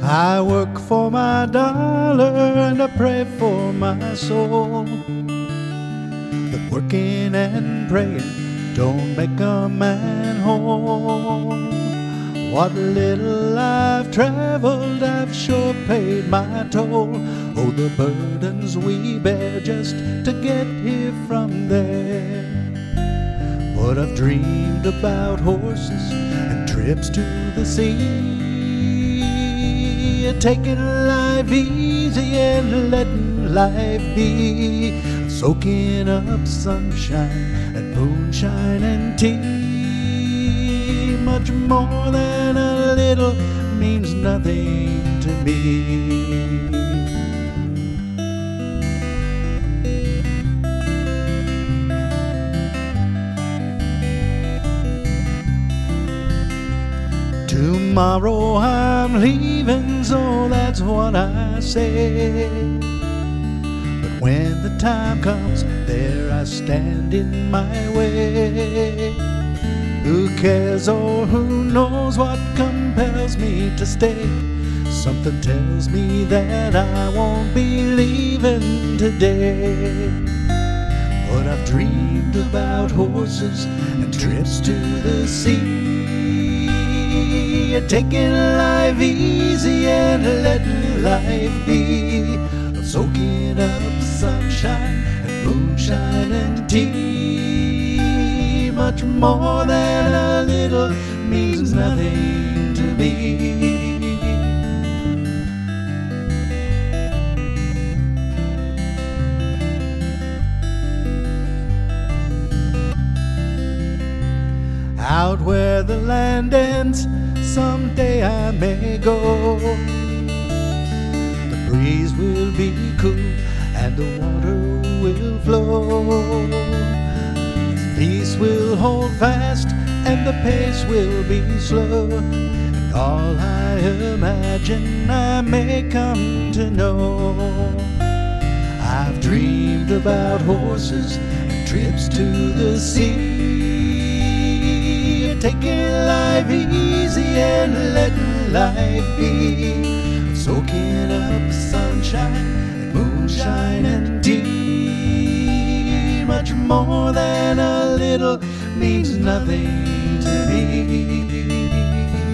I work for my dollar and I pray for my soul. But working and praying don't make a man whole. What little I've traveled, I've sure paid my toll. Oh, the burdens we bear just to get here from there. But I've dreamed about horses and trips to the sea, taking life easy and letting life be, soaking up sunshine and moonshine and tea. Much more than a little means nothing to me. Tomorrow I'm leaving, so that's what I say. But when the time comes, there I stand in my way. Who cares or who knows what compels me to stay? Something tells me that I won't be leaving today. But I've dreamed about horses and trips to the sea, taking life easy and letting life be, soaking up sunshine and moonshine and tea. Much more than a little means nothing to me. Out where the land ends, someday I may go. The breeze will be cool and the water will flow. Peace will hold fast and the pace will be slow. And all I imagine I may come to know. I've dreamed about horses and trips to the sea, taking life easy and letting life be, soaking up sunshine and moonshine and tea. Much more than a little means nothing to me.